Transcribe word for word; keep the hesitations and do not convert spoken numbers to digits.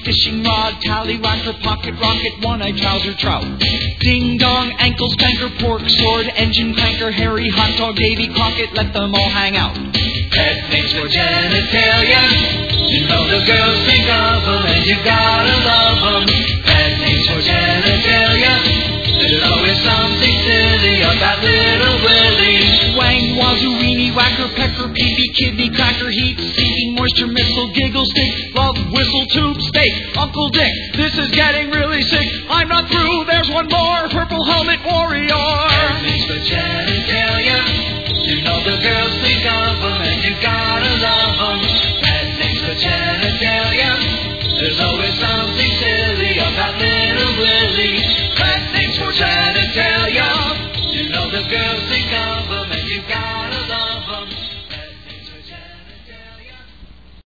fishing rod, tallywhacker, pocket rocket, one-eyed trouser trout. Ding-dong, ankle spanker, pork sword, engine cranker, hairy hot dog, Davy Crockett, let them all hang out. Pet names for genitalia, you know the girls think of them and you gotta love them. Pet names for genitalia, there's always something silly about little Willie. Wang, wazoo, weenie, whacker, pecker, pee-pee, kidney, cracker, heat, seeking, moisture, missile, giggle, stick, love, whistle, tube, steak, Uncle Dick, this is getting really sick. I'm not through, there's one more.